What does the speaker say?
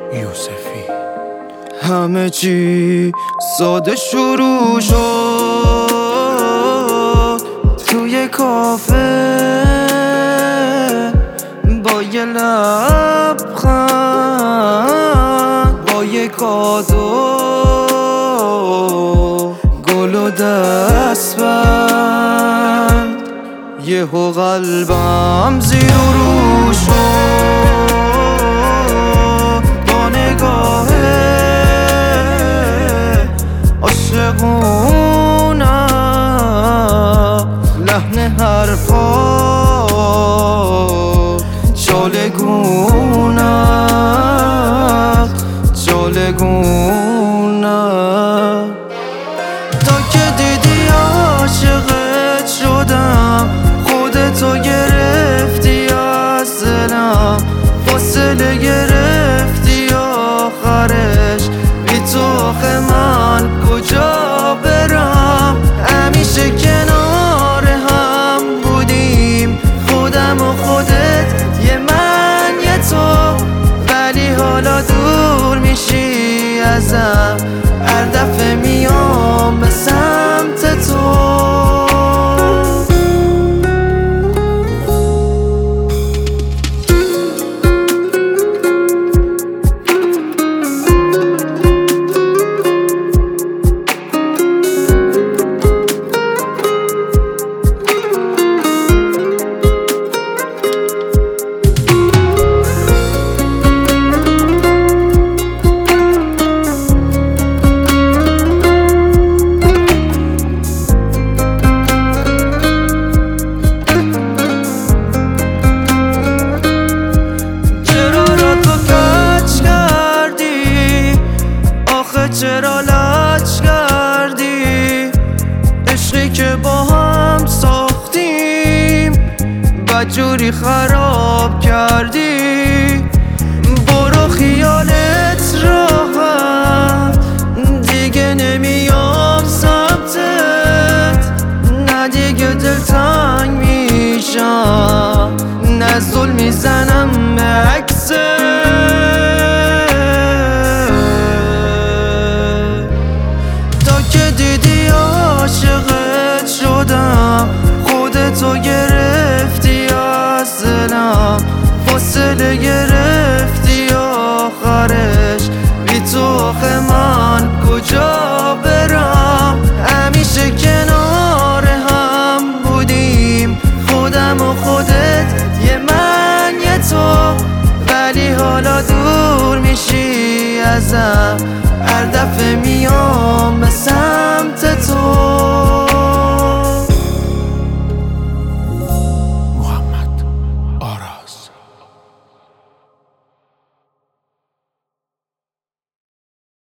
یوسفی. همه چی ساده شروع شد توی کافه با یه لبخند، با یه کادو، گل و دستبند. یهو قلبم زیر و رو شد با نگاه عاشقونه، لحن حرفا چالگونه چالگونه. تا که دیدی عاشقت شدم، خودتو گرفتی از دلم، فاصله گرفتی آخرش، بی تو آخه من کجا برم؟ همیشه کنار هم بودیم، خودم و خودت، یه من یه تو، ولی حالا دور میشی ازم، هر دفعه میام به سمت تو. چرا لج کردی عشقی که با هم ساختیم، بدجوری خراب کردی. برو خیالت راحت، دیگه نمیام سمتت، نه دیگه دلتنگ میشم، نه زل میزنم به عکست. عاشقت شدم، خودتو گرفتی از دلم، فاصله گرفتی آخرش، بی تو آخه من کجا برم؟ همیشه کنار هم بودیم، خودم و خودت، یه من یه تو، ولی حالا دور میشی ازم، هر دفعه میام به سمت تو.